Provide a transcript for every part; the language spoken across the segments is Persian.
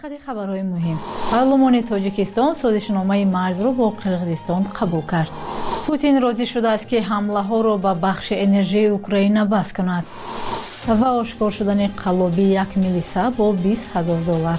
خط خبرهای مهم. پارلمان تاجیکستان سازشنامه مرز را با قرغیزستان قبول کرد. پوتین راضی شده است که حمله ها را به بخش انرژی اوکراین بس کند و آشکار شدن قلابی 1 میلیسه با $20,000.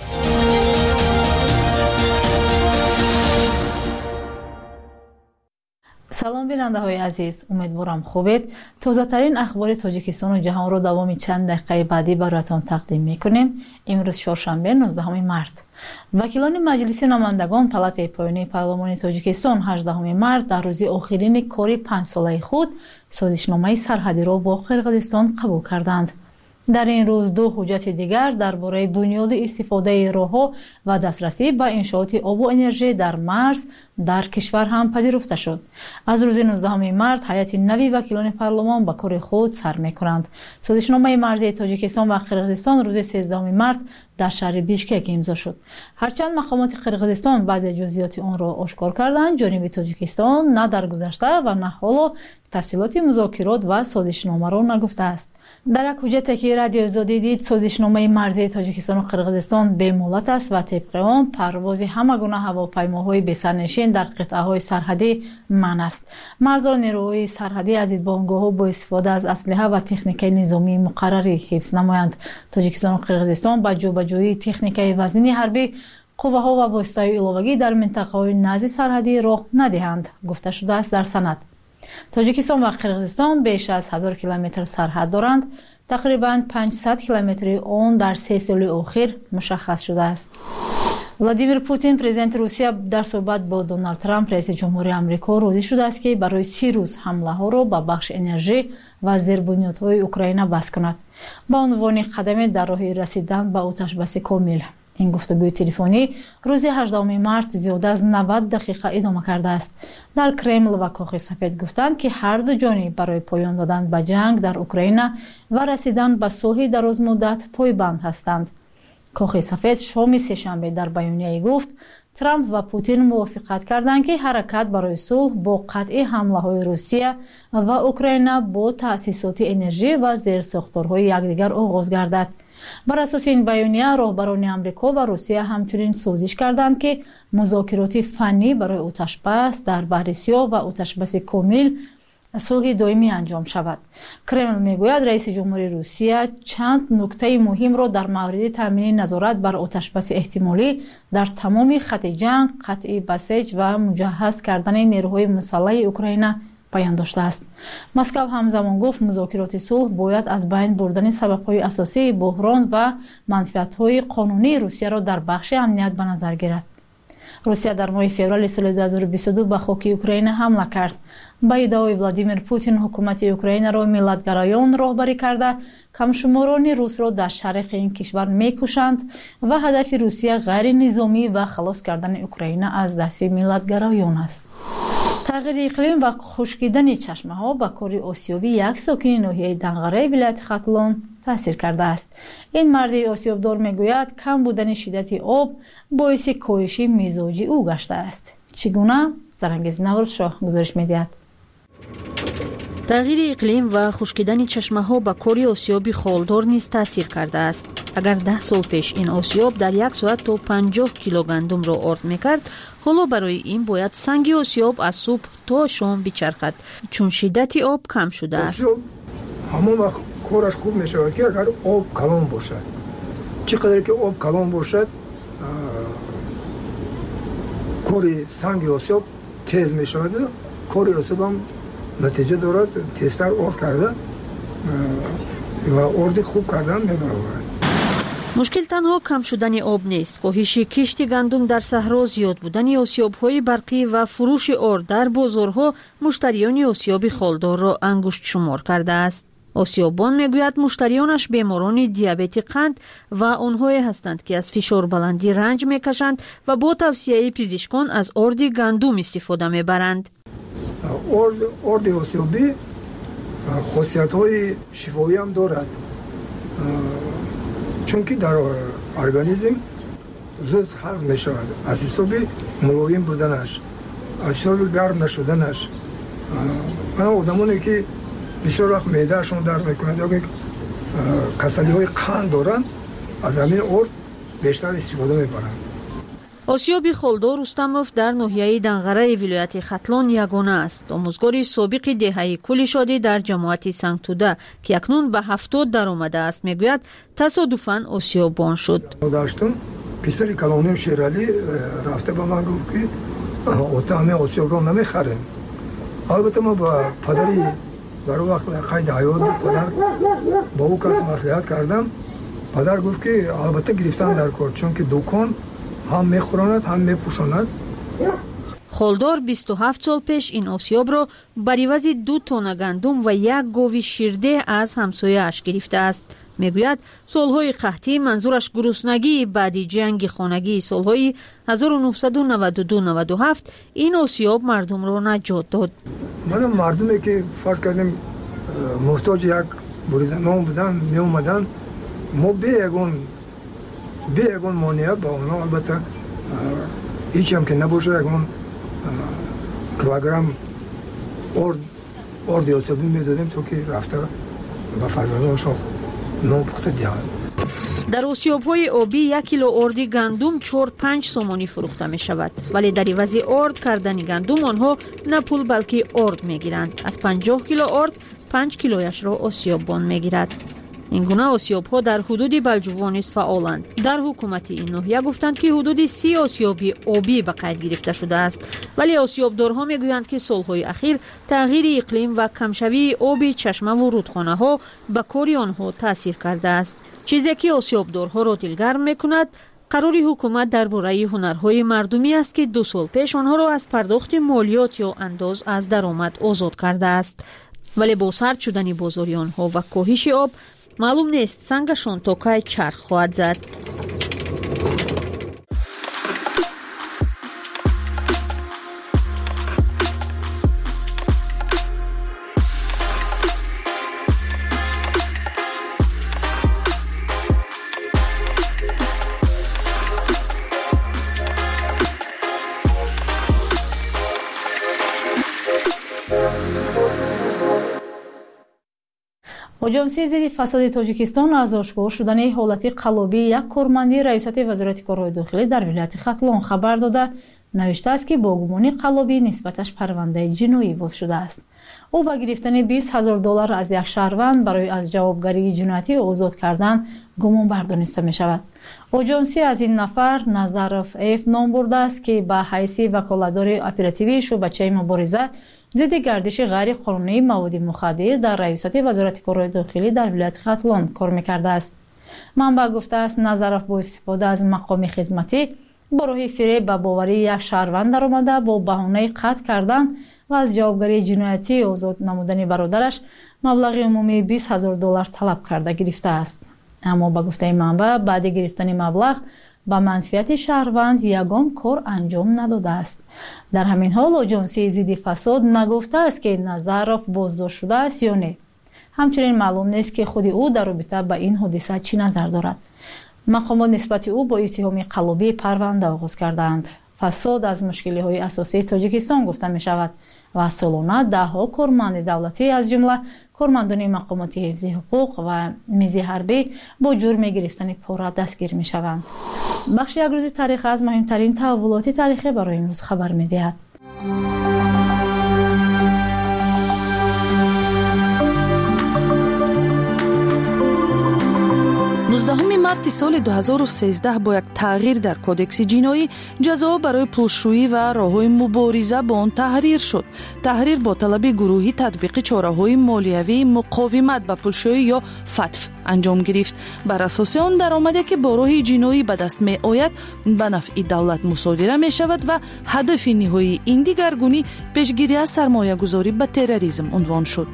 سلام بیننده های عزیز، امیدوارم خوبید. تازه ترین اخبار تاجیکستان و جهان را دوام چند دقیقه بعدی براتون تقدیم میکنیم. امروز چهارشنبه 19 مارت. وکیلان مجلس نمایندگان پالاتای پایانی پارلمان تاجیکستان 18 مارت در روز آخرین کاری 5 ساله خود سازشنامه سرحدی را با قرغیزستان قبول کردند. در این روز دو حجت دیگر درباره بنیاد استفاده راه‌ها و دسترسی به انشاءات آب و انرژی در مرز در کشور هم پذیرفته شد. از روز 19 مارت هیئت نوی وکیلان پارلمان به کار خود سر می‌کنند. سازشنامه مرزی تاجیکستان و قرغیزستان روز 13 مارت در شهر بیشکک امضا شد. هرچند مقامات قرغیزستان بعضی جزئیات آن را آشکار کردند، جانب تاجیکستان نه در گذشته و نه حالا تفصیلات مذاکرات و سازشنامه را نگفته است. در یک حجتی که رادیو آزادی دید، سازشنامه مرزی تاجیکستان و قرغیزستان به مهلت است و طبق آن پرواز همه گونه هواپیماهای بسرنشین در قطعه‌های سرحدی منع است. مرزها نیروهای سرحدی از بانگاه‌ها با استفاده از اسلحه و تکنیک نظامی مقرری حفظ نمایند. تاجیکستان و قرغیزستان با جوبجویی تکنیک وزنی حربی قوه‌ها و واسطه‌های علاوه‌ای در منطقه‌های نزدیک سرحدی راه ندهند، گفته شده است در سند. تاجیکستان و قرغیزستان بیش از 1000 کیلومتر سرحد دارند. تقریباً 500 کیلومتر آن در 3 سال اخیر مشخص شده است. ولادیمیر پوتین پرزیدنت روسیه در صحبت با دونالد ترامپ رئیس جمهوری آمریکا راضی شده است که برای 30 روز حمله ها را به بخش انرژی و زیربنیادهای اوکراین بس کند با عنوان قدم در راه رسیدن به آتش بس کامل. این گفتگوی تلفنی روز 18 مارت زیاده از 90 دقیقه ادامه کرده است. در کرمل و کاخ سفید گفتند که هر دو جانب برای پایان دادن به جنگ در اوکراین و رسیدن به صلح دراز مدت پایبند هستند. کاخ سفید شام سه‌شنبه در بیانیه گفت ترامپ و پوتین موافقت کردند که حرکت برای صلح با قطع حمله‌های روسیه و اوکراین با تأسیسات انرژی و زیرساختارهای یکدیگر آغاز گردد. بر اساس این بیانیه راهبران آمریکا و روسیه همچنین سازش کردند که مذاکرات فنی برای آتش‌بس در بحر سیاه و آتش‌بس کامل صلح دائمی انجام شود. کرمل میگوید رئیس جمهوری روسیه چند نکته مهم را در مورد تامین نظارت بر آتش‌بس احتمالی در تمام خط جنگ، قطع بسیج و مجهز کردن نیروهای مسلح اوکراین بیان داشته است. مسکو همزمان گفت مذاکرات صلح باید از بین بردن سبب‌های اساسی بحران و منفعت‌های قانونی روسیه را در بخش امنیت به نظر گیرد. روسیه در ماه فوریه سال 2022 به خاک اوکراین حمله کرد. با ادعای ولادیمیر پوتین حکومت اوکراین را ملت‌گرایان راهبری کرده کمشماران روس را در شرق این کشور می‌کشند و هدف روسیه غیر نظامی و خلاص کردن اوکراین از دست ملت‌گرایان است. تغییر اقلیم و خشکیدن چشمه‌ها به کار آسیابی یک ساکن ناحیه دنقره ولایت ختلان تاثیر کرده است. این مرد آسیابدار میگوید کم بودن شدت آب باعث کاهش مزاج او گشته است. چگونه؟ زرنگیز نوروزشاه گزارش می‌دهد. تغییر اقلیم و خشکیدن چشمه‌ها به کار آسیاب خالدار نیز تاثیر کرده است. اگر 10 سال پیش این آسیاب در یک ساعت تا 50 کیلو گندم را آرد می‌کرد، حالا برای این باید سنگ آسیاب از صبح تا شام بچرخد چون شدت آب کم شده است. همون وقت کارش خوب می‌شود که اگر آب کلان باشد. چقدر که آب کلان باشد، کار سنگ آسیاب تیز می‌شود. کار آسیاب هم نتیجه دارد، تیزتر آرد کرده و آرد خوب کردن می‌برد. مشکل تنها کم شدن آب نیست. کاهش کشت گندم در صحرا، زیاد بودن آسیاب‌های برقی و فروش آرد در بازارها مشتریان آسیاب خالدار را انگشت شمار کرده است. آسیابان میگوید مشتریانش بیماران دیابت قند و آنهایی هستند که از فشار بلندی رنج میکشند و با توصیه پزشکان از آرد گندم استفاده میبرند. آرد آسیابی خاصیت‌های شفایی هم دارد، چون که در ارگانیسم زود هضم می‌شود. از حساب ملایم بودنش، از حساب گرم نشدنش. من آدمانی که بسیار وقت معده‌شون درد می‌کند یا که کسلی‌های قند دارند، از همین آرد بیشتر استفاده میبرند. осиёби холдор рустамов дар ноҳияи данғараи вилояти хатлон ягона аст. омӯзгори собиқи деҳаи кулишодӣ дар ҷамоати сангтуда ки акнун ба 70 даромадааст мегӯяд тасодуфан осиёбон шуд. даштум писари калоним шералӣ рафта ба ман гуфт ки ота ҳамин осиёбро намехарем. албатта ма ба падари дар вақт қайди ҳаёт буд, падар ба ӯ кас маслиҳат кардам. падар гуфт ки албатта гирифтан дар кор, чунки дукон ҳам мехӯронад, ҳам мепӯшонад. холдор 27 сол пеш ин осиёбро бар ивази 2 тонна гандум ва 1 гови ширдеҳ аз ҳамсояаш гирифтааст. мегӯяд солҳои қаҳтӣ, манзураш гуруснагии баъди ҷанги хонагии солҳои 1992-97 ин осиёб мардумро наҷот дод. манам мардуме ки фарз кардем муҳтоҷи як бурида нон будан меомадан, мо бе ягон монеа ба онҳо албатта ҳечам ки набоша ягон килограмм орди осиёбӣ медодем, то ки рафта ба фарзандонашон нон пухта диҳанд. дар осиёбҳои обӣ 1 кило орди гандум 4-5 сомонӣ фурӯхта мешавад, вале дар ивази орд кардани гандум онҳо на пул балки орд мегиранд. аз 50 кило орд 5 килояшро осиёббон мегирад. ин гуна осиёбҳо дар ҳудуди балҷувон низ фаъоланд. дар ҳукумати ин ноҳия гуфтанд ки ҳудуди 30 осиёби обӣ ба қайд гирифта шудааст, вале осиёбдорҳо мегӯянд ки солҳои ахир тағйири иқлим ва камшавии оби чашмаву рудхонаҳо ба кори онҳо таъсир кардааст. чизе ки осиёбдорҳоро дилгарм мекунад, қарори ҳукумат дар бораи ҳунарҳои мардумӣ аст ки 2 сол пеш онҳоро аз пардохти молиёт ё андоз аз даромад озод кардааст. вале бо сард шудани бозори онҳо ва коҳиши об маълум нест сангашон то кай чарх хоҳад зад. ҳуҷумсии зидди фасоди тоҷикистон аз ошкор шудани ҳолати қаллобии як корманди раисати вазорати корҳои дохилӣ дар вилояти хатлон хабар дода навиштааст ки бо гумони қаллобӣ нисбаташ парвандаи ҷиноӣ боз шудааст. ӯ ба гирифтани $20,000 аз як шаҳрванд барои аз ҷавобгарии ҷиноятӣ озод кардан гумонбар дониста мешавад. ҳуҷумсӣ аз ин нафар Назаров Ф ном бурдааст, ки ба ҳайси ваколатдори оперативии шӯъбачаи мубориза зидди гардиши ғайриқонунии маводи мухаддир дар раисати вазорати корҳои дохилӣ дар вилояти хатлон кор мекардааст. манбаъ гуфтааст Назаров бо истифода аз мақоми хизматӣ бо роҳи фиреб ба боварии як шаҳрванд даромада бо баҳонаи қатъ кардан ва аз ҷавобгарии ҷиноятӣ озод намудани бародараш маблағи умумии $20,000 талаб карда гирифтааст. аммо ба гуфтаи манбаъ баъди гирифтани маблағ ба манфиати шаҳрванд ягон кор анҷом надодааст. дар ҳамин ҳол оҷонсии зидди фасод нагуфтааст ки Назаров боздошт шудааст ё не. ҳамчунин маълум нест ки худи ӯ дар робита ба ин ҳодиса чӣ назар дорад. мақомот нисбати ӯ бо иттиҳоми қаллобӣ парванда оғоз кардаанд. фасод аз мушкилиҳои асосии Тоҷикистон гуфта мешавад ва солона даҳҳо корманди давлатӣ аз ҷумла кормандони мақомоти ҳифзи ҳуқуқ ва мизи ҳарбӣ бо ҷурми гирифтани пора дастгир мешаванд. бахши якрӯзи таърих аз муҳимтарин таҳввулоти таърихӣ барои имрӯз хабар медиҳад. 19 марти соли 2013 бо як тағйир дар кодекси ҷиноӣ ҷазо барои пулшӯӣ ва роҳҳои мубориза бо он таҳрир шуд. таҳрир бо талаби гурӯҳӣ татбиқи чораҳои молиявии муқовимат ба пулшӯӣ ё фатв анҷом гирифт. бар асоси он даромаде ки бо роҳи ҷиноӣ ба даст меояд ба нафъи давлат мусодира мешавад ва ҳадафи ниҳоии ин дигаргунӣ пешгирӣ аз сармоягузорӣ ба терроризм унвон шуд.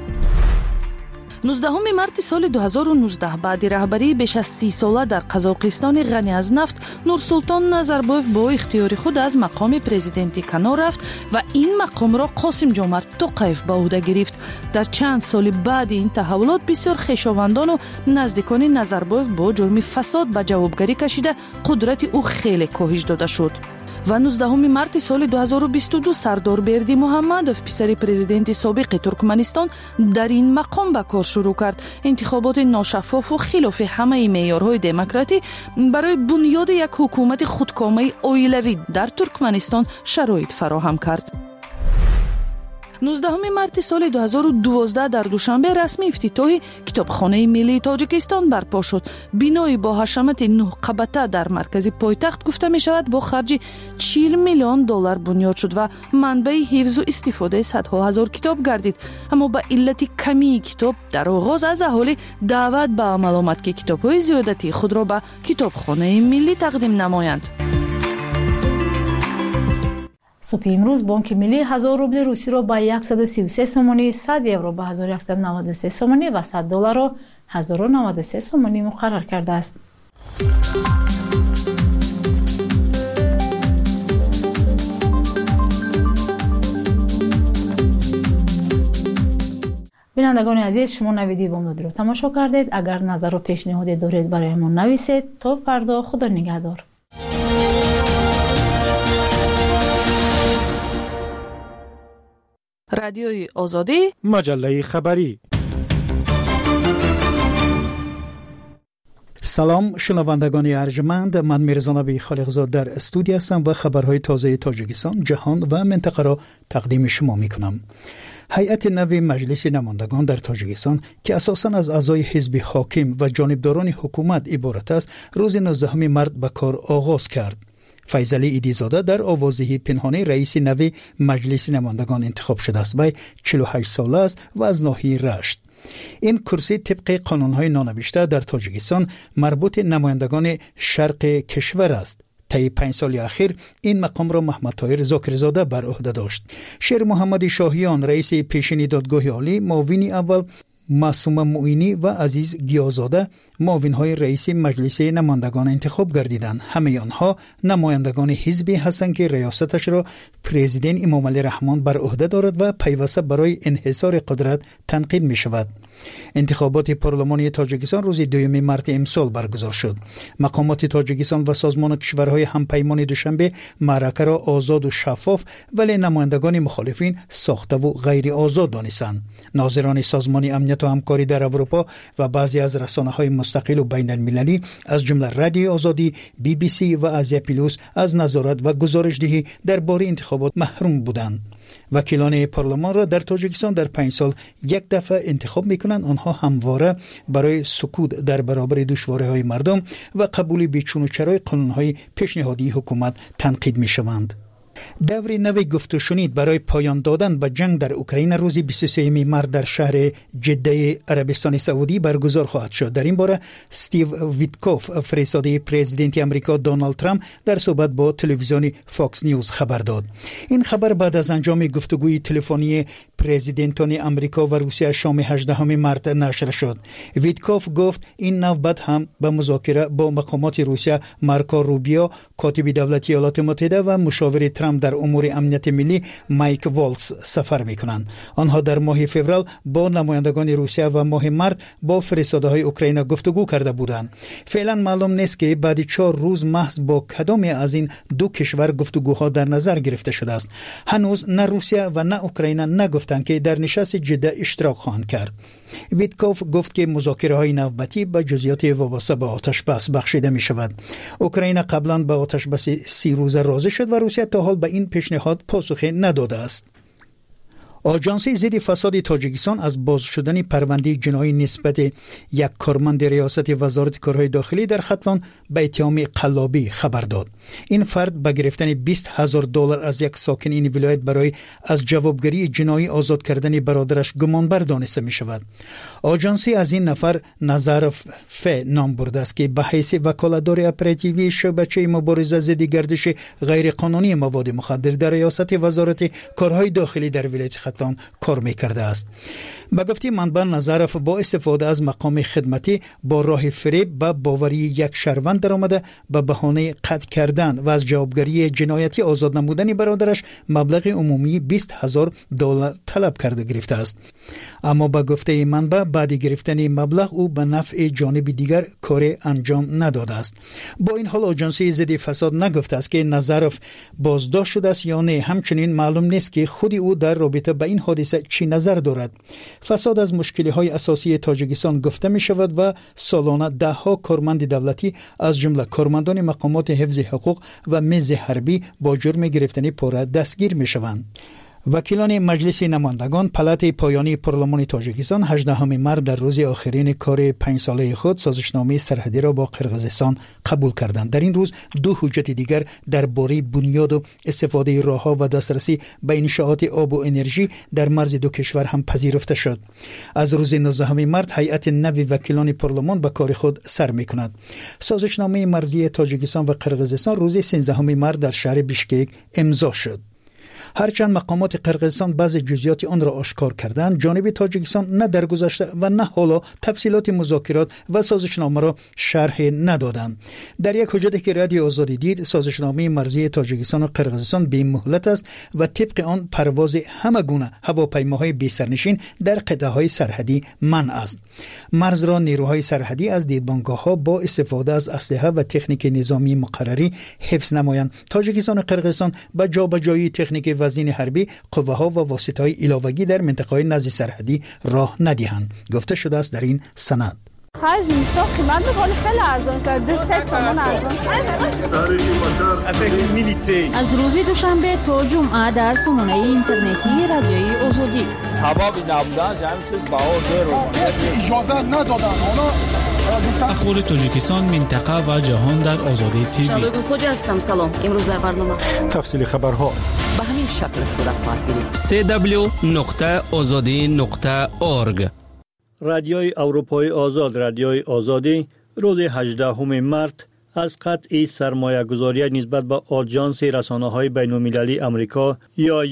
19 марти соли 2019 баъди раҳбарии беш аз 30 сола дар Қазоқистони ғанӣ аз нафт Нурсултон Назарбоев бо ихтиёри худ аз мақоми президентӣ канор рафт ва ин мақомро Қосимҷомарт Тоқаев ба ӯҳда гирифт. дар чанд соли баъди ин таҳаввулот бисёр хешовандону наздикони Назарбоев бо ҷурми фасод ба ҷавобгарӣ кашида қудрати ӯ хеле коҳиш дода шуд. و 19 марти соли 2022 сардор берди муҳаммадов писари президенти собиқи туркманистон дар ин мақом ба кор шурӯъ кард. интихоботи ношаффофу хилофи ҳамаи меъёрҳои демократӣ барои бунёди як ҳукумати худкомаи оилавӣ дар туркманистон шароит фароҳам кард. 19 марти соли 2012 дар душанбе расмӣ ифтитоҳи китобхонаи миллии тоҷикистон барпо шуд. бинои бо ҳашамати 9 қабата дар маркази пойтахт гуфта мешавад бо харҷи $40 миллион бунёд шуд ва манбаи ҳифзу истифодаи садҳо ҳазор китоб гардид. аммо ба иллати камии китоб дар оғоз аз аҳолӣ даъват ба амал омад ки китобҳои зиёдатии худро ба китобхонаи миллӣ тақдим намоянд. صبح امروز بانک ملی 1000 روبل روسی را با 133 سومانی، 100 یورو با 1193 سومانی و 100 دلار را 1093 سومانی مقرر کرده است. بینندگان عزیز، شما نویدی بامداد رو تماشا کردید. اگر نظر و پیشنهادی دارید برایمان نویسید. تا فردا، خدا نگهدار. رادیوی آزادی، مجله خبری. سلام شنوندگان ارجمند، من میرزا نبی خالقزاد در استودیو هستم و خبرهای تازه تاجیکستان، جهان و منطقه را تقدیم شما میکنم. هیئت نو مجلس نمایندگان در تاجیکستان که اساساً از اعضای حزب حاکم و جانبداران حکومت عبارت است، روز 19 مارت به کار آغاز کرد. فیضعلی ایدیزاده در آوازه پنهانی رئیس نو مجلس نمایندگان انتخاب شده است. وی 48 ساله است و از ناحیه رشت. این کرسی طبق قانون‌های نانوشته در تاجیکستان مربوط نمایندگان شرق کشور است. طی 5 سال اخیر این مقام را محمد طاهر زاکرزاده بر عهده داشت. شیر محمد شاهیان رئیس پیشین دادگاه عالی، معاون اول معصومه معینی و عزیز گیازاده معاون‌های رئیس مجلس نمایندگان انتخاب گردیدند. همه آنها نمایندگان حزبی هستند که ریاستش را پرزیدنت امام علی رحمان بر عهده دارد و پیوسته برای انحصار قدرت تنقید می شود. انتخابات پارلمانی تاجیکستان روز 2 مارت امسال برگزار شد. مقامات تاجیکستان و سازمان کشورهای همپیمان دوشنبه معرکه را آزاد و شفاف ولی نمایندگان مخالفین ساخته و غیر آزاد دانستند. ناظران سازمان امنیت و همکاری در اروپا و بعضی از رسانه‌های مستقل و بین المللی از جمله رادیو آزادی، BBC و آسیا پلوس از نظارت و گزارش‌دهی درباره انتخابات محروم بودند. وکیلان پارلمان را در تاجیکستان در 5 سال یک دفعه انتخاب می‌کنند. آنها همواره برای سکوت در برابر دشواری‌های مردم و قبول بیچون و چرای قانون‌های پیشنهادی حکومت تنقید می‌شوند. دور نو گفت و شنید برای پایان دادن به جنگ در اوکراین روز 23 مارت در شهر جده عربستان سعودی برگزار خواهد شد. در این باره استیو ویتکوف فرستاده پرزیدنت آمریکا دونالد ترامپ در صحبت با تلویزیون فاکس نیوز خبر داد. این خبر بعد از انجام گفتگوی تلفنی پرزیدنتان آمریکا و روسیه شام 18 مارت نشر شد. ویتکوف گفت این نوبت هم به مذاکره با مقامات روسیه مارکو روبیو، کاتب دولتی ایالات متحده و مشاور ترامپ در امور امنیت ملی مایک والتز سفر می‌کنند. آنها در ماه فوریه با نمایندگان روسیه و ماه مارت با فرستاده‌های اوکراین گفتگو کرده بودند. فعلا معلوم نیست که بعد 4 روز محض با کدام از این دو کشور گفتگوها در نظر گرفته شده است. هنوز نه روسیه و نه اوکراین نگفتند که در نشست جده اشتراک خواهند کرد. ویتکوف گفت که مذاکره‌های نوبتی به جزئیات وابسته به آتش‌بس بخشیده می‌شود. اوکراین قبلا به آتش‌بس 30 روزه راضی شد و روسیه تا حال به این پیشنهاد پاسخی نداده است. آژانس ضد فساد تاجیکستان از باز شدن پرونده جنایی نسبت یک کارمند ریاست وزارت کارهای داخلی در ختلان به اتهام قلابی خبر داد. این فرد به گرفتن $20,000 از یک ساکن این ولایت برای از جوابگری جنایی آزاد کردن برادرش گمانبر دانسته می شود. آژانس از این نفر نظرف ف نام برده است که به حیث وکالتدار اپراتیوی شبکه مبارزه ضد گردش غیرقانونی مواد مخدر در ریاست وزارت کارهای داخلی در ولایت ختلان صورتان کار می‌کرده است. به گفته منبع نظرف با استفاده از مقام خدمتی با راه فریب به باوری یک شهروند درآمده به بهانه قتل کردن و از جوابگری جنایتی آزاد نمودن برادرش مبلغ عمومی $20,000 طلب کرده گرفته است. اما به گفته منبع بعد گرفتن مبلغ او به نفع جانب دیگر کار انجام نداده است. با این حال آژانس ضد فساد نگفته است که نظرف بازداشت شده است یا نه. همچنین معلوم نیست که خود او در رابطه با این حادثه چی نظر دارد. فساد از مشکل‌های اساسی تاجیکستان گفته می شود و سالانه ده‌ها کارمند دولتی از جمله کارمندان مقامات حفظ حقوق و میز حربی با جرم گرفتن پاره دستگیر می شوند. وکیلان مجلس نمایندگان پلات پایانی پارلمان تاجیکستان 18 مارس در روز آخرین کار 5 ساله خود سازشنامه سرحدی را با قرقیزستان قبول کردند. در این روز دو حجت دیگر درباره بنیاد و استفاده راه‌ها و دسترسی به انشاءات آب و انرژی در مرز دو کشور هم پذیرفته شد. از روز 19 مارس هیئت نو وکیلان پارلمان به کار خود سر می‌کند. سازشنامه مرزی تاجیکستان و قرقیزستان روز 13 مارس در شهر بیشکک امضا شد. هرچند مقامات قرقیزستان بعض جزئیات آن را آشکار کردند، جانب تاجیکستان نه در گذشته و نه حالا تفصیلات مذاکرات و سازشنامه را شرح ندادند. در یک حجتی که رادیو آزادی دید، سازشنامه مرزی تاجیکستان و قرقیزستان بی مهلت است و طبق آن پرواز همه گونه هواپیماهای بی سرنشین در قطعه‌های سرحدی منع است. مرز را نیروهای سرحدی از دیدبانگاه‌ها با استفاده از اسلحه و تکنیک نظامی مقرری حفظ نمایند. تاجیکستان و قرقیزستان با جابجایی تکنیک وزین حربی قوه‌ها و واسطه‌های ایلاوگی در منطقه‌های نزد سرحدی راه ندهند. گفته شده است در این سند. خرج اینستا قیمت بخوری خیلی ارزان شده. 3 تومان ارزان شده. از روز دوشنبه تا جمعه در سامانه اینترنتی رادیوی آزادی. حبابی نبودن همین چیز باور رو اجازه ندادن. اخبار تاجیکستان، منطقه و جهان در آزادی تیوی. شادو خوجا هستم. سلام. امروز در برنامه تفصیل خبرها به همین شکل صورت خواهد گرفت. www.azadi.org. رادیوی اروپای آزاد، رادیوی آزادی روز 18 مارس از قطع سرمایه‌گذاری نسبت به آژانس رسانه‌های بین‌المللی آمریکا یا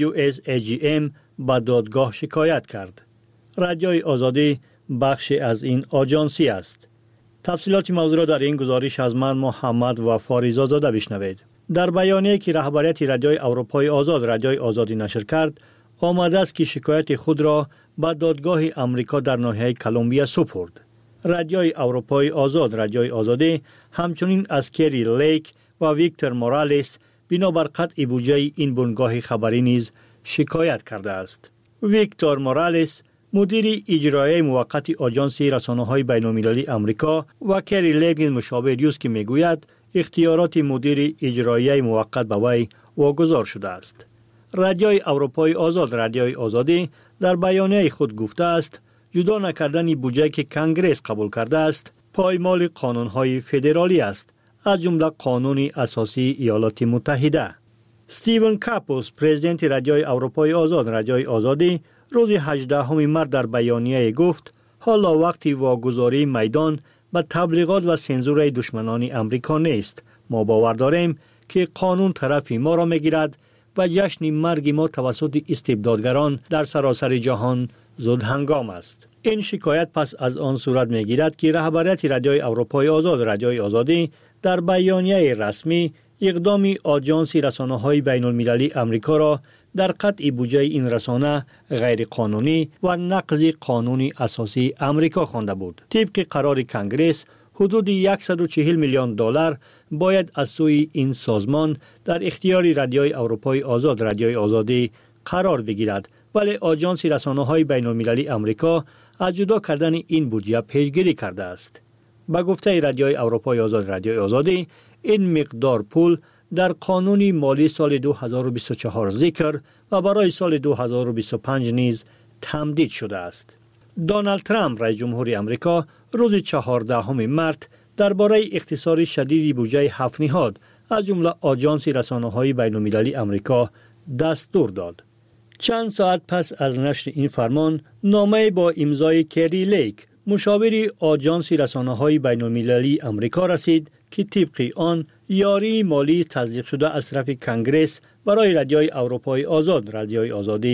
USAGM به دادگاه شکایت کرد. رادیوی آزادی بخشی از این آژانسی است. تفصیلات موضوع را در این گزارش از من محمد و فاریزا زاده بشنوید. در بیانیه‌ای که رهبریت رادیوی اروپای آزاد، رادیوی آزادی نشر کرد، آمده است که شکایت خود را به دادگاه آمریکا در ناحیه کلمبیا سپرد. رادیوی اروپای آزاد، رادیوی آزادی همچنین از کری لیک و ویکتور مورالیس بنابر قطع بودجه این بنگاه خبری نیز شکایت کرده است. ویکتور مورالیس مدیر اجرایی موقت آژانس رسانه‌های بین‌المللی آمریکا و کری لیک مشابه است که میگوید اختیارات مدیر اجرایی موقت به وی واگذار شده است. رادیوی اروپای آزاد، رادیوی آزادی در بیانیه خود گفته است جدا نکردن بودجه که کنگرس قبول کرده است پایمال قانون‌های فدرالی است، از جمله قانون اساسی ایالات متحده. استیون کاپوس، پرزیدنت رادیوی اروپای آزاد، رادیوی آزادی روز 18 مارس در بیانیه گفت حالا وقتی واگذاری میدان به تبلیغات و سنزور دشمنان امریکا نیست. ما باور داریم که قانون طرف ما را میگیرد و جشن مرگ ما توسط استبدادگران در سراسر جهان زود هنگام است. این شکایت پس از آن صورت میگیرد که رهبریت رادیوی اروپای آزاد، رادیوی آزادی در بیانیه رسمی اقدام آژانس رسانه‌های بین‌المللی آمریکا را در قطع بودجه این رسانه غیر قانونی و نقض قانون اساسی آمریکا خوانده بود. طبق قرار کنگرس حدود $140 میلیون باید از سوی این سازمان در اختیار رادیوی اروپای آزاد، رادیوی آزادی قرار بگیرد، ولی آژانس رسانه‌های بین‌المللی آمریکا از جدا کردن این بودجه پیشگیری کرده است. با گفته رادیوی اروپای آزاد، رادیوی آزادی این مقدار پول در قانون مالی سال 2024 ذکر و برای سال 2025 نیز تمدید شده است. دونالد ترامپ رئیس جمهور آمریکا روز 14 مارس درباره اختصار شدید بودجه 7 نهاد از جمله آژانس رسانه‌های بین‌المللی آمریکا دستور داد. چند ساعت پس از نشر این فرمان، نامه با امضای کری لیک مشاور آژانس رسانه‌های بین‌المللی آمریکا رسید که طبق آن یاری مالی تصدیق شده از طرف کنگرس برای رادیوی اروپای آزاد، رادیوی آزادی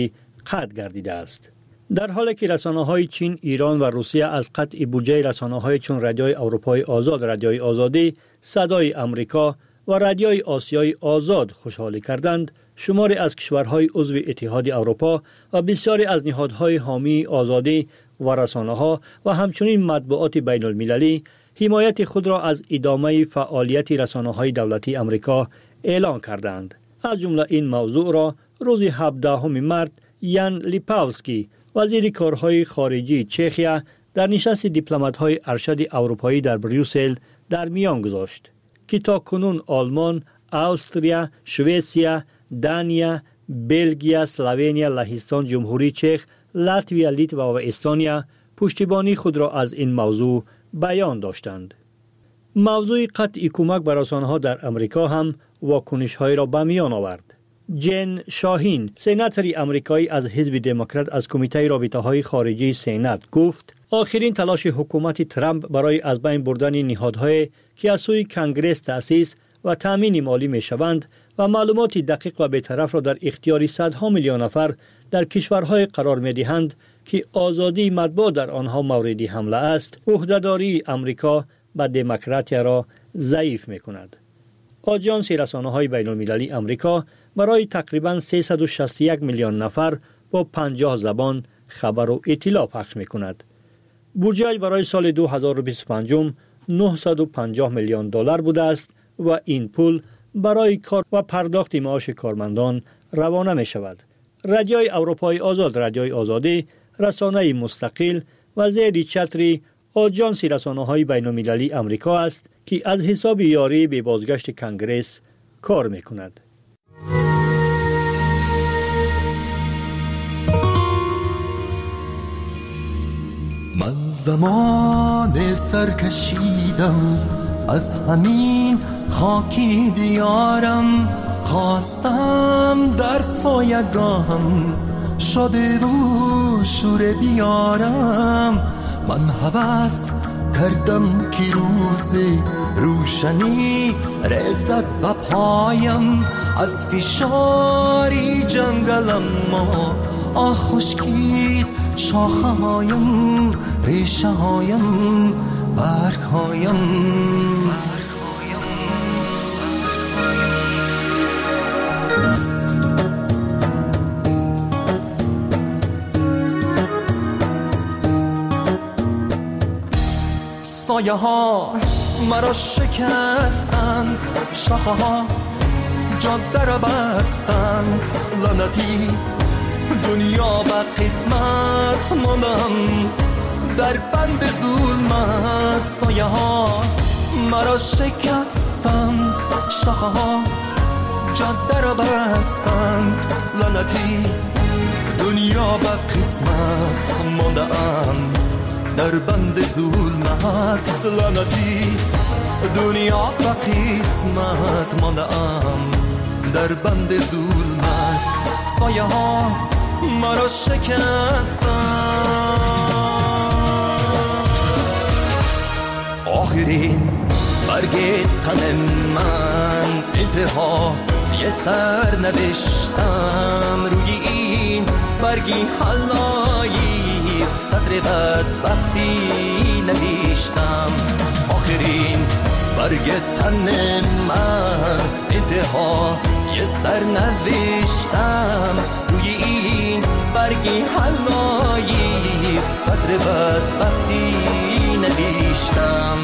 قطع گردیده است. در حالی که رسانه‌های چین، ایران و روسیه از قطع بودجه رسانه‌های چون رادیوی اروپای آزاد، رادیوی آزادی، صدای آمریکا و رادیوی آسیای آزاد خوشحالی کردند، شماری از کشورهای عضو اتحاد اروپا و بسیاری از نهادهای حامی آزادی و رسانه‌ها و همچنین مطبوعات بین المللی حمایت خود را از ادامه فعالیت رسانه‌های دولتی آمریکا اعلان کردند. از جمله این موضوع را روز 17 مارس یان لیپاوسکی، وزیر کارهای خارجی چخیا، در نشست دیپلمات‌های ارشد اروپایی در بریوسل در میان گذاشت که تاکنون آلمان، استریا، سوئیسیا، دانیا، بلژیک، اسلوونیا، لهستان، جمهوری چک، لاتویا، لیتوا و استونیا پشتیبانی خود را از این موضوع بیان داشتند. موضوع قطع کمک به رسانه‌ها در امریکا هم واکنش‌های را به میان آورد. جن شاهین، سناتوری آمریکایی از حزب دموکرات از کمیته رابطه‌های خارجی سنا گفت: آخرین تلاش حکومت ترامپ برای از بین بردن نهادهایی که از سوی کنگره تأسیس و تامین مالی می‌شوند و معلومات دقیق و بی‌طرف را در اختیار صدها میلیون نفر در کشورهای قرار می‌دهند که آزادی مطبوعات در آنها مورد حمله است، عهده‌داری آمریکا به دموکراتیا را ضعیف می‌کند. آژانس رسانه‌های بین‌المللی آمریکا برای تقریباً 361 میلیون نفر با 50 زبان خبر و اطلاع پخش می‌کند. بودجه برای سال 2025 $950 میلیون بوده است و این پول برای کار و پرداخت معاش کارمندان روانه می شود. رادیوی اروپای آزاد، رادیوی آزادی، رسانه مستقل و زیر چتر آژانس رسانه‌های بین‌المللی آمریکا است که از حساب یاری به بازگشت کنگره کار می کند. من زمان سرکشیدم از همین خاکی دیارم، خواستم در سایگاهم شده و شور بیارم. من هوس کردم که روز روشنی رسد به پایم، از فشاری جنگلم ما خشکید شاخه هایم، ریشه هایم، برگ هایم. سایه ها مرا شکستند، شاخه ها جاده را بستند، لعنتی دنیا به قسمت ماندم در بند ظلمت. سایه ها مرا شکستند، شاخه ها جاده را بستند، لعنتی دنیا به قسمت ماندم در بند ظلمت. لعنتی دنیا به قسمت ماندم در بند ظلمت. سایه ها مرا شکستند. آخرین برگ تن من انتها یه سر نوشتم، روی این برگی حلایق سطر بدبختی نوشتم. آخرین برگ تن من انتها یه سر نوشتم، روی این برگی حلایق سطر بدبختی نوشتم.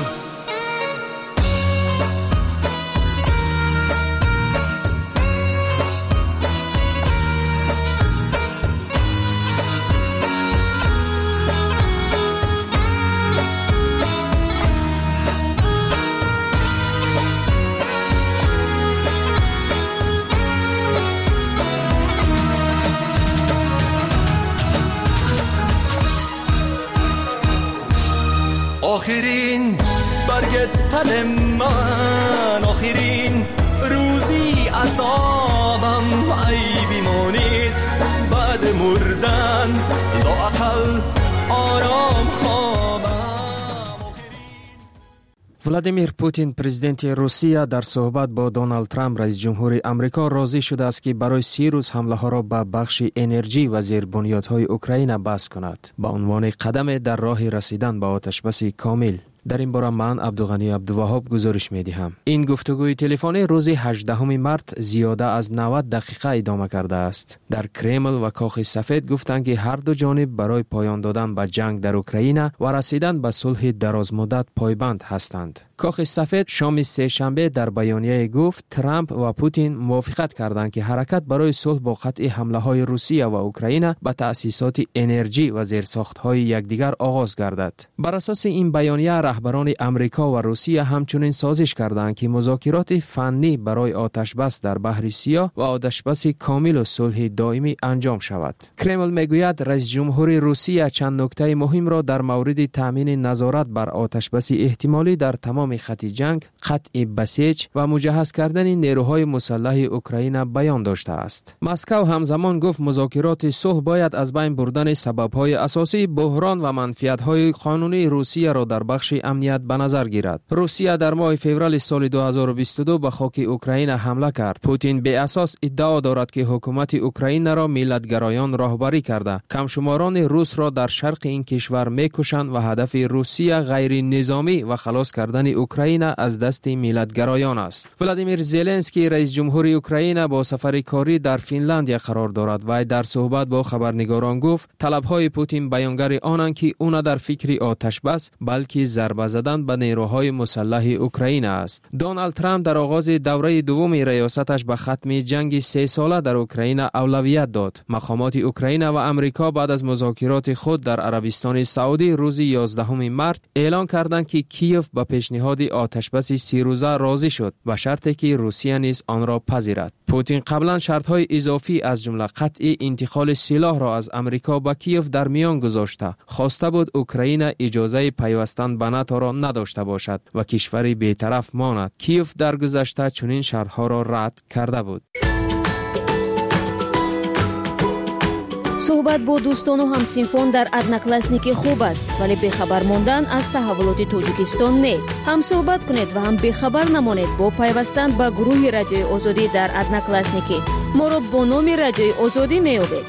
آخرین برگ تن من، آخرین روزی عذابم، ای بیمانید بعد مردن لااقل آرام خوابم. владимир Путин президенти Русия дар суҳбат бо Доналд Трамп раис ҷумҳури Амрико розӣ шудааст ки барои 30 рӯз ҳамлаҳоро ба бахши энерҷӣ ва зербунёдҳои Украина баст кунад ба унвони қадаме дар роҳи расидан ба оташбаси комил. дар ин бора ман Абдуғани Абдуваҳоб гузориш медиҳам. Ин гуфтугӯи телефонӣ рӯзи 18 март зиёда аз 90 дақиқа идома кардааст. Дар Кремл ва Кохи сафед гуфтанд ки ҳар ду ҷониб барои поён додан ба ҷанг дар Украина ва расидан ба сулҳи дарозмуддат пойбанд ҳастанд. Кохи сафед шоми сешанбе дар баёнияе гуфт Трамп ва Путин мувофиқат карданд ки ҳаракат барои сулҳ бо қатъи ҳамлаҳои Русия ва Украина ба таъсисоти энерҷӣ ва зерсохтҳои якдигар оғоз гардад. Бар асоси ин баёния раҳбарони Амрико ва Русия ҳамчунин созиш карданд ки музокироти фаннӣ барои оташбас дар баҳри Сиёҳ ва оташбаси комилу сулҳи доимӣ анҷом шавад. Кремл мегӯяд раис ҷумҳури Русия чанд нуктаи муҳимро дар мавриди таъмини назорат бар оташбаси эҳтимолӣ дар тамоми хати ҷанг, қатъи басеҷ ва муҷаҳҳаз кардани нерӯҳои мусаллаҳи Украина баён доштааст. Москав ҳамзамон гуфт музокироти сулҳ бояд аз байн бурдани сабабҳои асосии буҳрон ва манфиатҳои қонунии Русияро дар бахши амният ба назар гирад. Русия дар моҳи феврали соли 2022 ба хоки Украина ҳамла кард. Путин беасос иддао дорад ки ҳукумати Украинаро миллатгароён роҳбарӣ карда, камшуморони русро дар шарқи ин кишвар мекушанд ва ҳадафи Русия ғайринизомӣ ва халос кардани Украина аз дасти миллатгароён аст. Владимир Зеленский раис ҷумҳури Украина бо сафари корӣ дар Финляндия қарор дорад. Вай дар суҳбат бо хабарнигорон гуфт талабҳои Путин баёнгари онанд ки ӯ на дар фикри оташбас балки зарба задан ба нерӯҳои мусаллаҳи Украина аст. Доналд Трамп дар оғози давраи дуввуми раёсаташ ба хатми ҷанги 3 сола дар Украина авлавият дод. Мақомоти Украина ва Амрико баъд аз музокироти худ дар Арабистони Саудӣ рӯзи 11 март эълон карданд ки Киев ба пешниҳоди оташбаси 30 рӯза розӣ шуд ба шарте ки Русия низ онро пазирад. Путин қаблан шартҳои изофӣ аз ҷумла қатъи интиқоли силоҳро аз Амрико ба Киев дар миён гузошта хоста буд Украина иҷозаи пайвастан ба НАТО-ро надошта бошад ва кишвари бетараф монад. Киев дар гузашта чунин шартҳоро рад карда буд. суҳбат бо дӯстону ҳамсинфон дар одноклассники хуб аст, вале бехабар мондан аз таҳаввулоти Тоҷикистон не. ҳам суҳбат кунед ва ҳам бехабар намонед бо пайвастан ба гурӯҳи Радиои Озодӣ дар одноклассники. моро бо номи Радиои Озодӣ меёбед.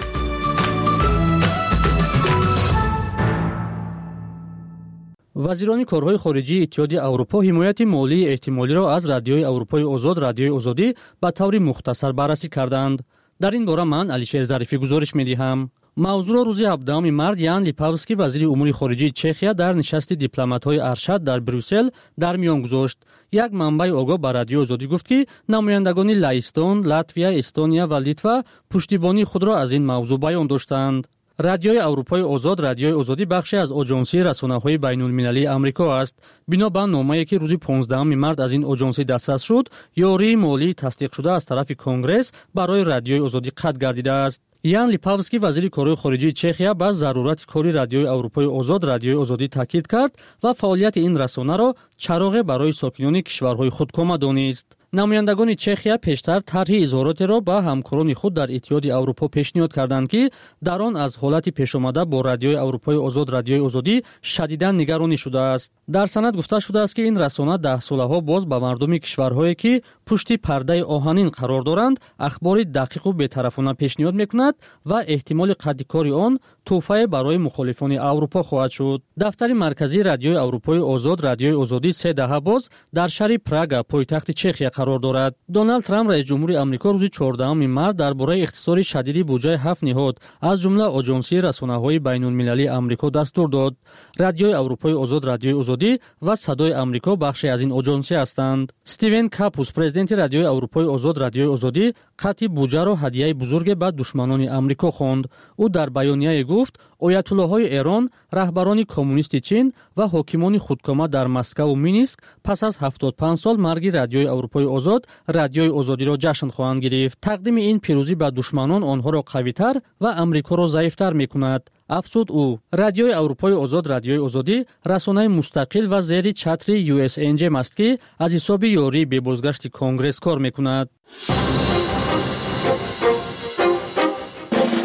вазирони корҳои хориҷии Иттиҳоди Аврупо ҳимояти молии эҳтимолиро аз Радиои Аврупои Озод Радиои Озодӣ ба таври мухтасар баррасӣ карданд. дар ин бора ман Алишер Зарифӣ гузориш медиҳам. мавзӯъро рӯзи 17 март Ян Липавский вазири умури хориҷии Чехия дар нишасти дипломатҳои Аршад дар Брюссел дар миён гузошт. як манбаи огоҳ ба Радиои Озодӣ гуфт ки намояндагони Лаҳистон, Латвия, Эстония ва Литва пуштибонии худро аз ин мавзӯъ баён доштанд. Радиои Аврупои Озод Радиои Озодӣ бахше аз оҷонсии расонаҳои байнулмилалии Амрико аст. бино ба номае ки рӯзи 15 март аз ин оҷонсӣ дастрас шуд, ёрии молии тасдиқшуда аз тарафи Конгресс барои Радиои Озодӣ қатъ гардидааст. Ян Липавский вазири корҳои хориҷии Чехия ба зарурати кори Радиои Аврупои Озод Радиои Озодӣ таъкид кард ва фаъолияти ин расонаро чароғе барои сокинони кишварҳои худкома донист. намояндагони Чехия пештар тарҳи изҳоротеро ба ҳамкорони худ дар Иттиҳоди Аврупо пешниҳод карданд ки дар он аз ҳолати пешомада бо Радиои Аврупои Озод Радиои Озодӣ шадидан нигаронӣ шудааст. дар санад гуфта шудааст ки ин расона 10 солаҳо боз ба мардуми кишварҳое ки пушти пардаи оҳанин қарор доранд ахбори дақиқу бетарафона пешниҳод мекунад ва эҳтимоли қадди кори он тӯҳфае барои мухолифони Аврупо хоҳад шуд. дафтари марказии Радиои Аврупои Озод Радиои Озодӣ 3 даҳа боз дар шаҳри Прага пойтахти Чехия қарор дорад. Доналд Трамп раис ҷумҳури Амрико рӯзи 14 март дар бораи ихтисори шадиди буҷаи 7 ниҳод аз ҷумла оҷонсии расонаҳои байнулмилалии Амрико дастур дод. Радиои Аврупои Озод Радиои Озодӣ ва Садои Амрико бахше аз ин оҷонсия ҳастанд. Стивен Капус президенти Радиои Аврупои Озод Радиои Озодӣ қатъи буҷаро ҳадияи бузурге ба душманони Амрико хонд. ӯ дар баёнияе гуфт оятуллоҳои Эрон, раҳбарони коммунисти Чин ва ҳокимони худкома дар Москаву Минск пас аз 75 сол марги Радиои Аврупои Озод Радиои Озодиро ҷашн хоҳанд гирифт. тақдими ин пирӯзӣ ба душманон онҳоро қавитар ва Амрикоро заифтар мекунад. афзуд ӯ. Радиои Аврупои Озод Радиои Озодӣ расонаи мустақил ва зери чатри USNJM аст ки аз ҳисоби ёрии бебозгашти Конгресс кор мекунад.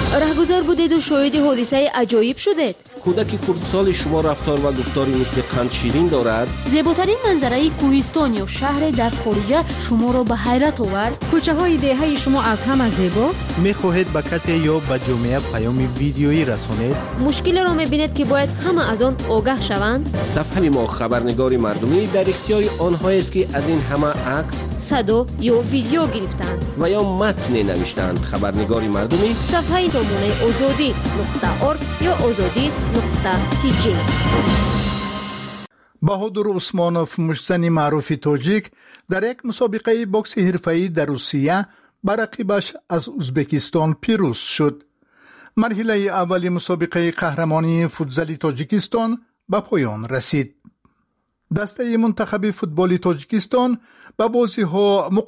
رهگذار بودید و شاهد حادثه عجایب شدید. کودک خردسال شما رفتار و گفتاری مثل قند شیرین دارد. زیباترین منظره کوهستان یا شهر در خارج شما را به حیرت آورد. کوچه های دهه شما از همه زیباست. میخواهید به کسی یا به جامعه پیام ویدیویی رسانید. مشکل را میبینید که باید همه از آن آگاه شوند. صفحه ما خبرنگار مردمی در اختیار آنهایی است که از این همه عکس، صدا یا ویدیو گرفتند و یا متن نوشتند. خبرنگار مردمی صفحه نمونه azadi.org یا azadi.tg. بهادر عثمانوف، مشتزن معروف تاجیک، در یک مسابقه بوکس حرفه‌ای در روسیه بر رقیبش از ازبکستان پیروز شد. مرحله اولی مسابقه قهرمانی فوتزال تاجیکستان به پایان رسید. دسته منتخب فوتبال تاجیکستان به بازی‌ها